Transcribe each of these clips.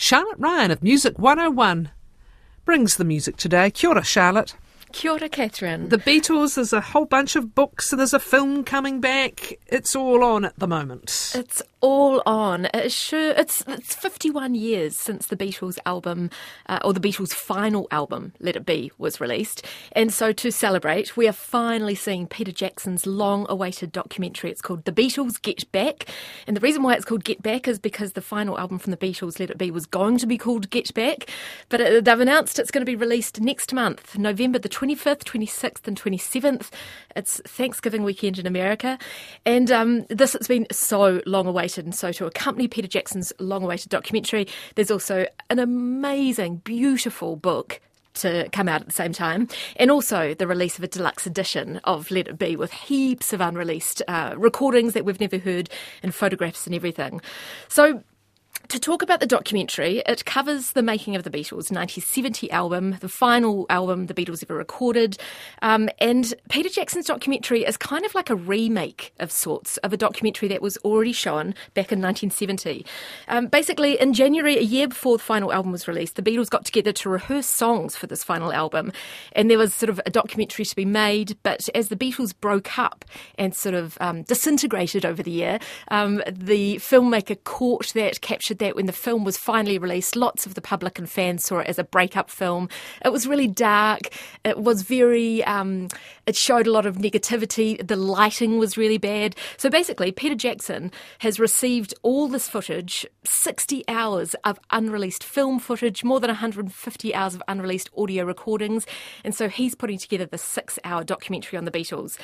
Charlotte Ryan of Music 101 brings the music today. Kia ora, Charlotte. Kia ora, Catherine. The Beatles, there's a whole bunch of books and there's a film coming back. It's all on at the moment. It's all on. It's 51 years since the Beatles album, or the Beatles' final album, Let It Be, was released. And so to celebrate, we are finally seeing Peter Jackson's long-awaited documentary. It's called The Beatles Get Back. And the reason why it's called Get Back is because the final album from the Beatles, Let It Be, was going to be called Get Back. But they've announced it's going to be released next month, November the 25th, 26th and 27th. It's Thanksgiving weekend in America. And this has been so long-awaited. And so to accompany Peter Jackson's long-awaited documentary, there's also an amazing, beautiful book to come out at the same time, and also the release of a deluxe edition of Let It Be with heaps of unreleased recordings that we've never heard and photographs and everything. So to talk about the documentary, it covers the making of the Beatles' 1970 album, the final album the Beatles ever recorded. And Peter Jackson's documentary is kind of like a remake of sorts of a documentary that was already shown back in 1970. Basically, in January, a year before the final album was released, the Beatles got together to rehearse songs for this final album. And there was sort of a documentary to be made, but as the Beatles broke up and sort of disintegrated over the year, the filmmaker caught that, captured that when the film was finally released. Lots of the public and fans saw it as a breakup film. It was really dark. It was very, it showed a lot of negativity. The lighting was really bad. So basically, Peter Jackson has received all this footage, 60 hours of unreleased film footage, more than 150 hours of unreleased audio recordings. And so he's putting together the 6-hour documentary on the Beatles.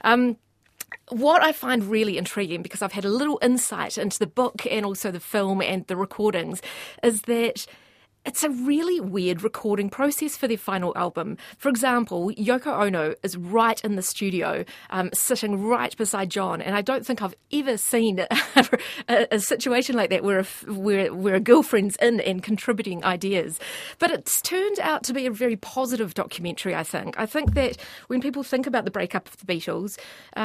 What I find really intriguing, because I've had a little insight into the book and also the film and the recordings, is that it's a really weird recording process for their final album. For example, Yoko Ono is right in the studio, sitting right beside John, and I don't think I've ever seen a situation like that where a girlfriend's in and contributing ideas. But it's turned out to be a very positive documentary, I think. I think that when people think about the breakup of the Beatles,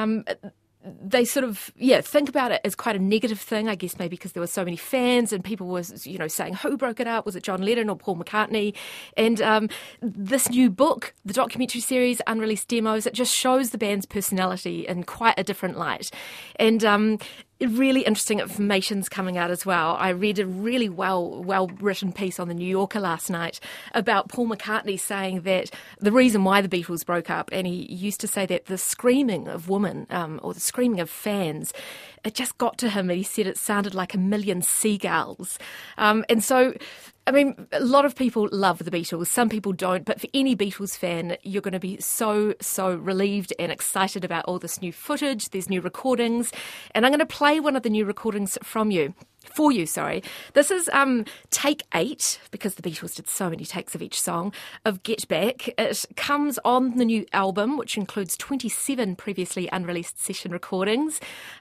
they sort of, think about it as quite a negative thing, I guess maybe because there were so many fans and people were, saying who broke it up? Was it John Lennon or Paul McCartney? And this new book, the documentary series, Unreleased Demos, it just shows the band's personality in quite a different light. And really interesting information's coming out as well. I read a really well-written piece on the New Yorker last night about Paul McCartney saying that the reason why the Beatles broke up, and he used to say that the screaming of women or the screaming of fans, it just got to him, and he said it sounded like a million seagulls. And so, I mean, a lot of people love the Beatles. Some people don't. But for any Beatles fan, you're going to be so relieved and excited about all this new footage. There's new recordings. And I'm going to play one of the new recordings for you. This is take 8, because the Beatles did so many takes of each song, of Get Back. It comes on the new album, which includes 27 previously unreleased session recordings.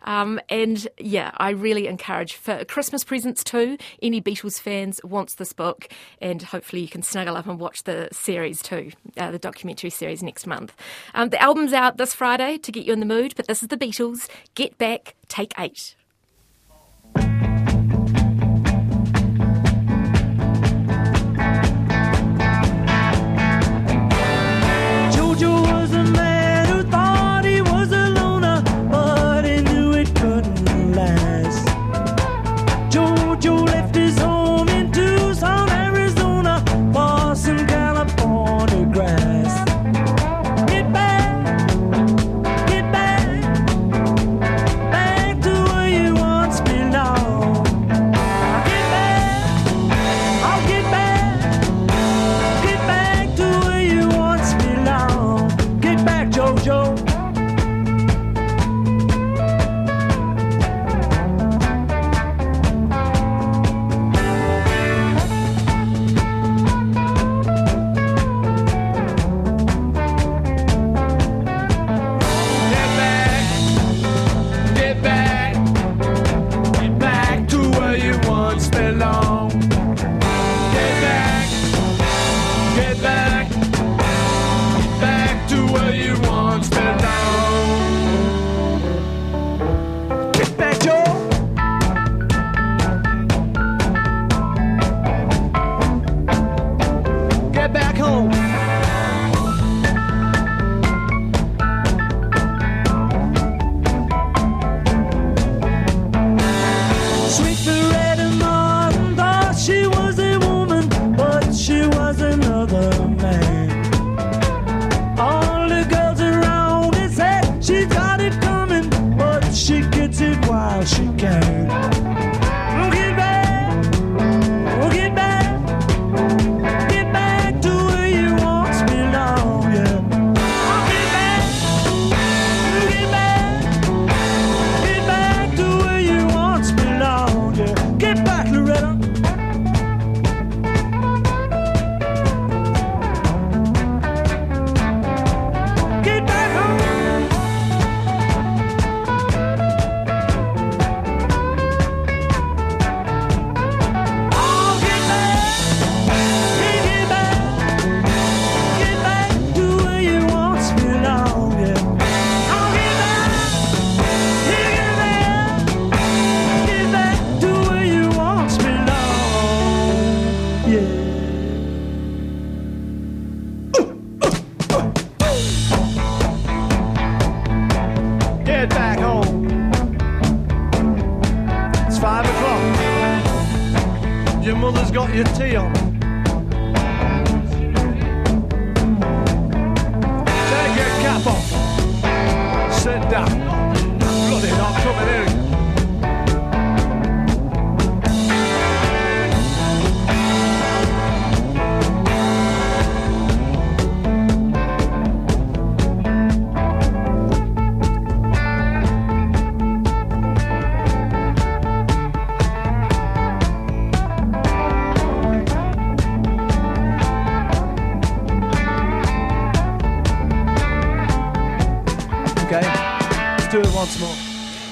I really encourage, for Christmas presents too, any Beatles fans wants this book, and hopefully you can snuggle up and watch the series too, the documentary series next month. The album's out this Friday to get you in the mood, but this is the Beatles, Get Back, Take 8. Get back to where you mother's got your tea on. Take your cap off. Sit down. Bloody hell, come in here. Okay, let's do it once more.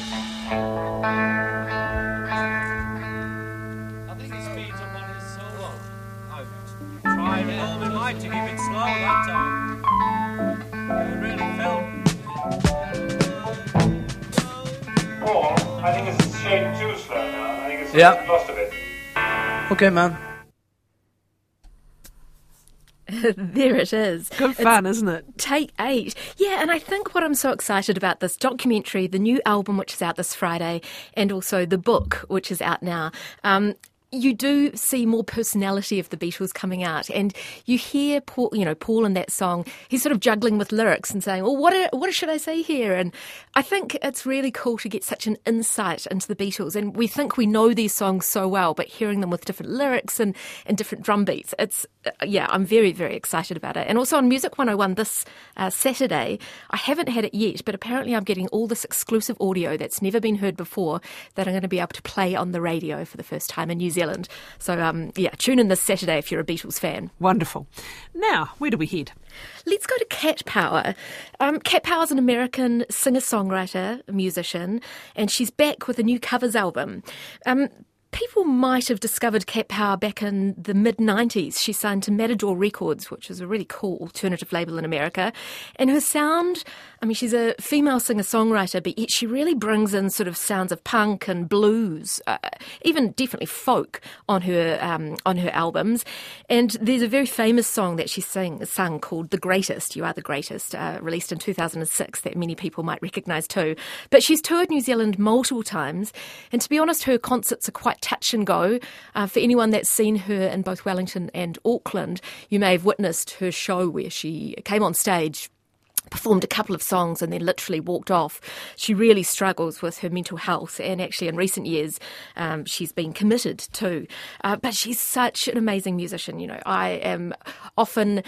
I think he speeds up on his solo. I've tried with all my might to keep it slow that time. It really felt. Or, I think it's a shade too slow now. I think it's Yeah. lost a bit. Okay, man. There it is. Good fun, isn't it? Take 8. Yeah, and I think what I'm so excited about this documentary, the new album, which is out this Friday, and also the book, which is out now, you do see more personality of the Beatles coming out, and you hear Paul, Paul in that song. He's sort of juggling with lyrics and saying, "Well, what should I say here?" And I think it's really cool to get such an insight into the Beatles. And we think we know these songs so well, but hearing them with different lyrics and different drum beats, I'm very, very excited about it. And also on Music 101 this Saturday, I haven't had it yet, but apparently I'm getting all this exclusive audio that's never been heard before that I'm going to be able to play on the radio for the first time in New Zealand. So, tune in this Saturday if you're a Beatles fan. Wonderful. Now, where do we head? Let's go to Cat Power. Cat Power's an American singer-songwriter, musician, and she's back with a new covers album. People might have discovered Cat Power back in the mid-90s. She signed to Matador Records, which is a really cool alternative label in America. And her sound, she's a female singer-songwriter, but yet she really brings in sort of sounds of punk and blues, even definitely folk on her albums. And there's a very famous song that she sung called The Greatest, You Are the Greatest, released in 2006 that many people might recognise too. But she's toured New Zealand multiple times, and to be honest, her concerts are quite touch and go. For anyone that's seen her in both Wellington and Auckland, you may have witnessed her show where she came on stage, performed a couple of songs and then literally walked off. She really struggles with her mental health, and actually in recent years she's been committed too. But she's such an amazing musician. I am often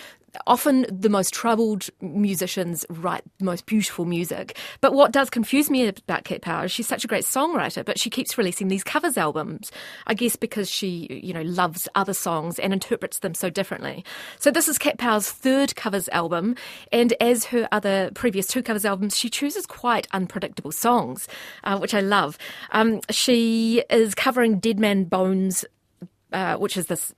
the most troubled musicians write the most beautiful music. But what does confuse me about Cat Power is she's such a great songwriter, but she keeps releasing these covers albums, I guess because she, loves other songs and interprets them so differently. So this is Cat Power's third covers album, and as her other previous two covers albums, she chooses quite unpredictable songs, which I love. She is covering Dead Man Bones, which is this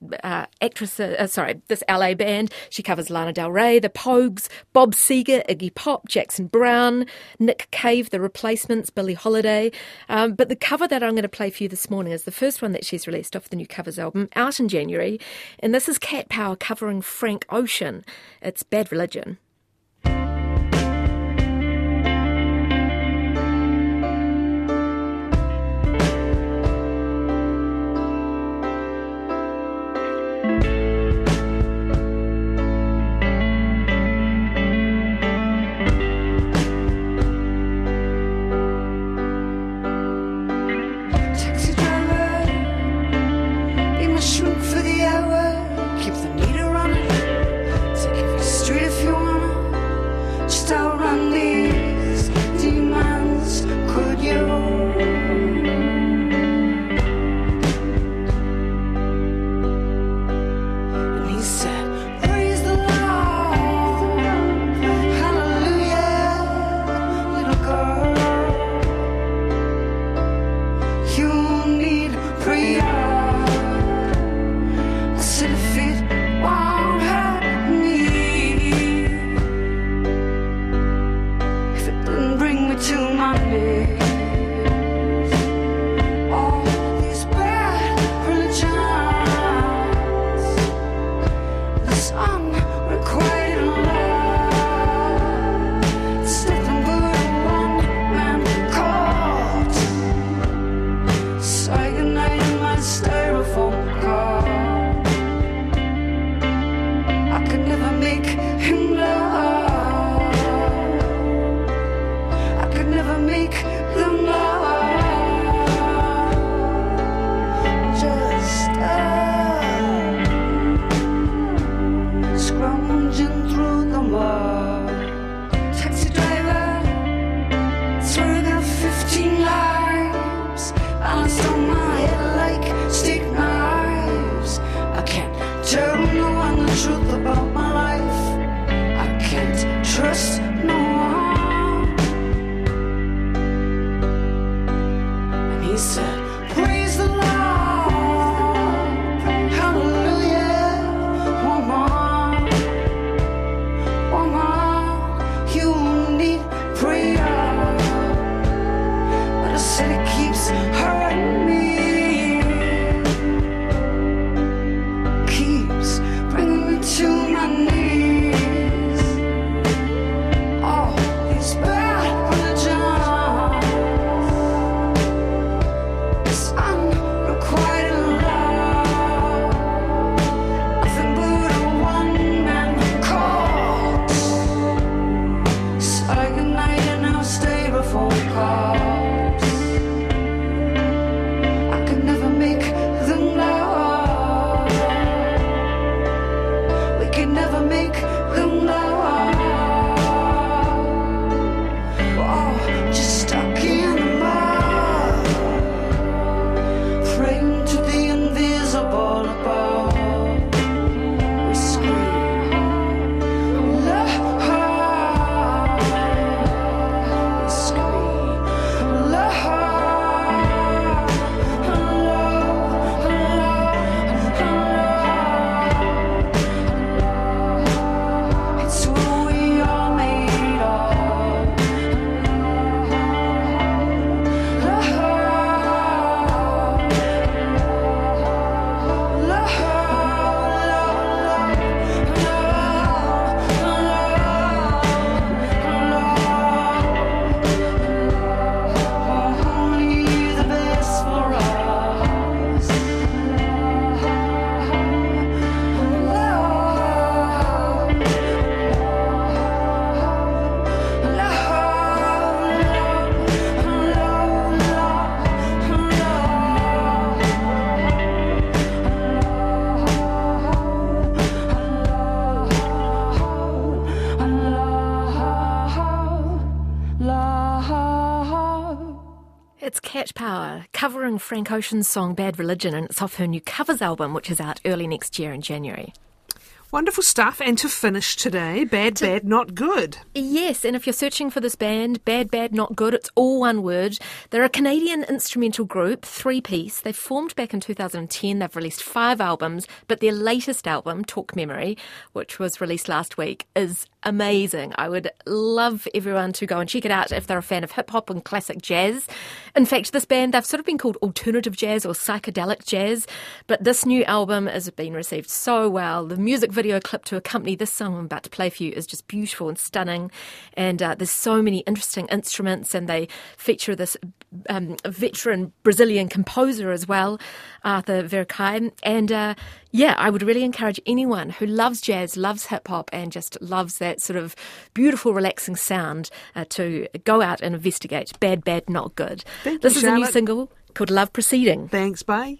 this LA band. She covers Lana Del Rey, The Pogues, Bob Seger, Iggy Pop, Jackson Browne, Nick Cave, The Replacements, Billie Holiday. But the cover that I'm going to play for you this morning is the first one that she's released off the new covers album, out in January. And this is Cat Power covering Frank Ocean. It's Bad Religion. tell no one the truth about my life. I can't trust no one. And he said, praise the Lord, hallelujah. Woman, you need prayer. But I said it keeps hurting me. To my knees. All these bad religions, this unrequited love, nothing but a one-man cult. Say goodnight and I'll stay before it calls. I could never make them love. Never make them love. Oh, just stuck in the mud, praying to the invisible above. We scream love. We scream love. It's Cat Power, covering Frank Ocean's song Bad Religion, and it's off her new covers album, which is out early next year in January. Wonderful stuff. And to finish today, Bad, Bad, Not Good. Yes, and if you're searching for this band, Bad, Bad, Not Good, it's all one word. They're a Canadian instrumental group, 3-piece. They formed back in 2010. They've released 5 albums, but their latest album, Talk Memory, which was released last week, is amazing. I would love everyone to go and check it out if they're a fan of hip-hop and classic jazz. In fact, this band, they've sort of been called alternative jazz or psychedelic jazz, but this new album has been received so well. The music video clip to accompany this song I'm about to play for you is just beautiful and stunning, and there's so many interesting instruments, and they feature this veteran Brazilian composer as well, Arthur Verkai, and I would really encourage anyone who loves jazz, loves hip-hop, and just loves that sort of beautiful, relaxing sound to go out and investigate Bad, Bad, Not Good. This is a new single called Love Proceeding. Thanks, bye.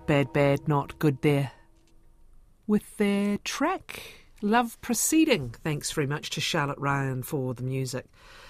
Bad, Bad, Not Good there. With their track Love Proceeding. Thanks very much to Charlotte Ryan for the music.